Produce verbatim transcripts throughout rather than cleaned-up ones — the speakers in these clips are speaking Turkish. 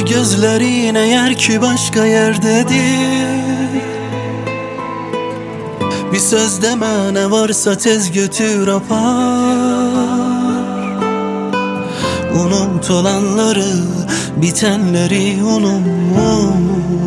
gözlerin eğer ki başka yerdedir, bir söz deme, ne varsa tez götür apar. Unut olanları, bitenleri unut.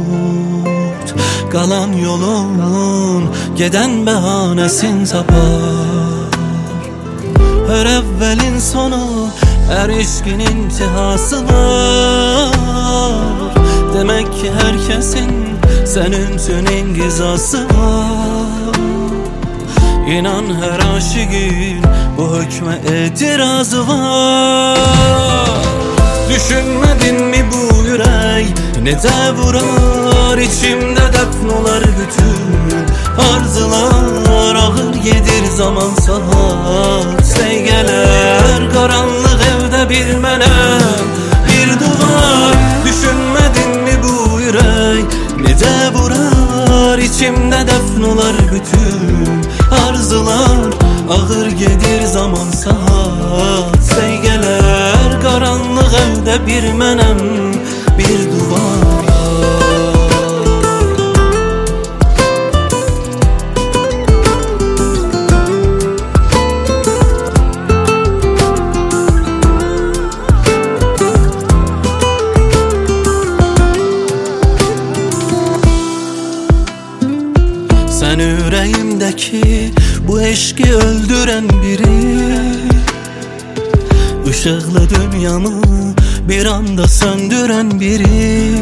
Kalan yolun geden behanesin tapar. Her evvelin sonu, her ilişkin intihası var. Demek ki herkesin senin tünin gizası var. İnan her aşığın bu hükme itirazı var. Düşünmedin mi bu yürek ne de vurar, içimde defn olar bütün arzular. Ağır gedir zaman saat seygeler, karanlık evde bir menem bir duvar. Düşünmedin mi bu yürek ne de vurar, içimde defn olar bütün arzular. Ağır gedir zaman saat seygeler, karanlık evde bir menem bir duvar. Sen yüreğimdeki bu eşki öldüren biri, Işıklı dünyamı bir anda söndüren biri.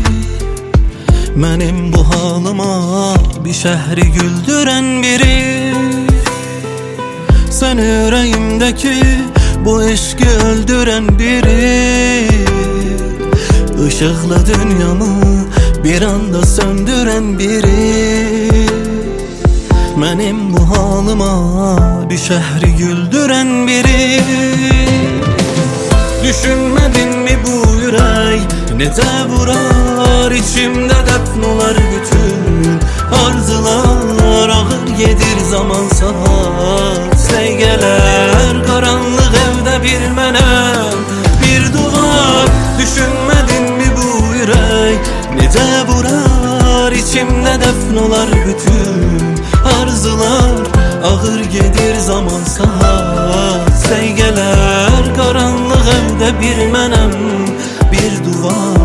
Benim bu halıma bir şehri güldüren biri. Sen yüreğimdeki bu eşki öldüren biri, Işıklı dünyamı bir anda söndüren biri. Benim bu halıma bir şehri güldüren biri. Düşünmedin mi bu yürek ne de vurar, içimde defn olar bütün arzular. Ağır gedir zaman saat seygeler, karanlık evde bir menem bir duvar. Düşünmedin mi bu yürek ne de vurar, içimde defn olar bütün arzular. Ağır gedir zaman saat seygeler, karanlık evde bir menem bir duvar.